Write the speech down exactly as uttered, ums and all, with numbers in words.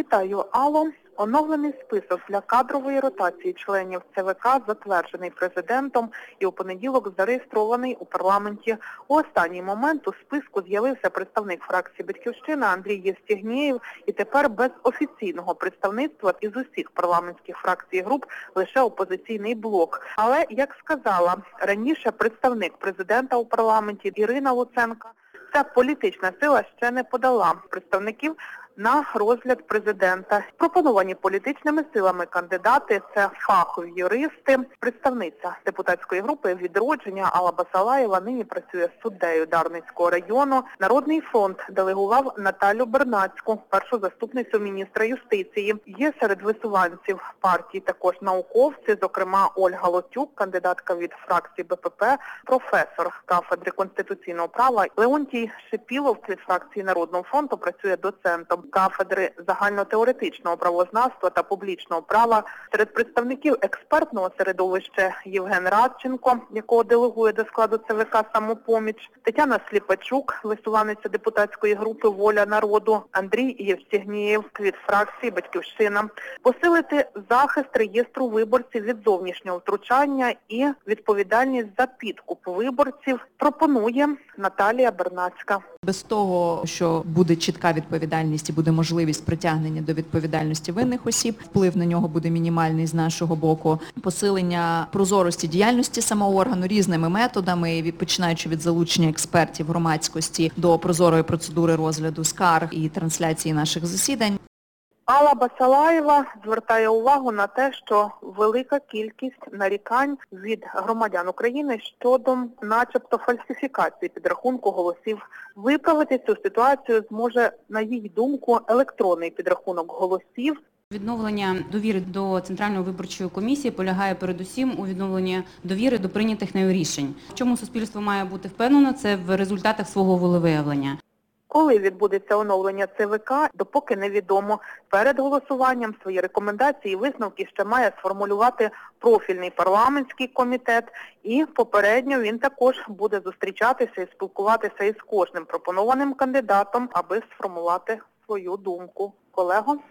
Вітаю, Алло. Оновлений список для кадрової ротації членів ЦВК затверджений президентом і у понеділок зареєстрований у парламенті. У останній момент у списку з'явився представник фракції «Батьківщина» Андрій Євстігнєєв, і тепер без офіційного представництва із усіх парламентських фракцій і груп лише опозиційний блок. Але, як сказала раніше представник президента у парламенті Ірина Луценко, ця політична сила ще не подала представників на розгляд президента. Пропоновані політичними силами кандидати – це фахові юристи. Представниця депутатської групи «Відродження» Алла Басалаєва нині працює суддею Дарницького району. Народний фронт делегував Наталю Бернацьку, першу заступницю міністра юстиції. Є серед висуванців партії також науковці, зокрема Ольга Лотюк, кандидатка від фракції БПП, професор кафедри конституційного права. Леонтій Шипілов від фракції Народного фронту працює доцентом кафедри загальнотеоретичного правознавства та публічного права. Серед представників експертного середовища Євген Радченко, якого делегує до складу ЦВК «Самопоміч», Тетяна Сліпачук, висуванниця депутатської групи «Воля народу», Андрій Євстігнєєв від фракції «Батьківщина». Посилити захист реєстру виборців від зовнішнього втручання і відповідальність за підкуп виборців пропонує Наталія Бернацька. Без того, що буде чітка відповідальність і буде можливість притягнення до відповідальності винних осіб, вплив на нього буде мінімальний з нашого боку. Посилення прозорості діяльності самого органу різними методами, починаючи від залучення експертів громадськості до прозорої процедури розгляду скарг і трансляції наших засідань. Алла Басалаєва звертає увагу на те, що велика кількість нарікань від громадян України щодо начебто фальсифікації підрахунку голосів. Виправити цю ситуацію зможе, на їх думку, електронний підрахунок голосів. Відновлення довіри до Центральної виборчої комісії полягає передусім у відновленні довіри до прийнятих нею рішень. В чому суспільство має бути впевнено, це в результатах свого волевиявлення. Коли відбудеться оновлення ЦВК, допоки невідомо. Перед голосуванням свої рекомендації і висновки ще має сформулювати профільний парламентський комітет, і попередньо він також буде зустрічатися і спілкуватися із кожним пропонованим кандидатом, аби сформувати свою думку. Колего?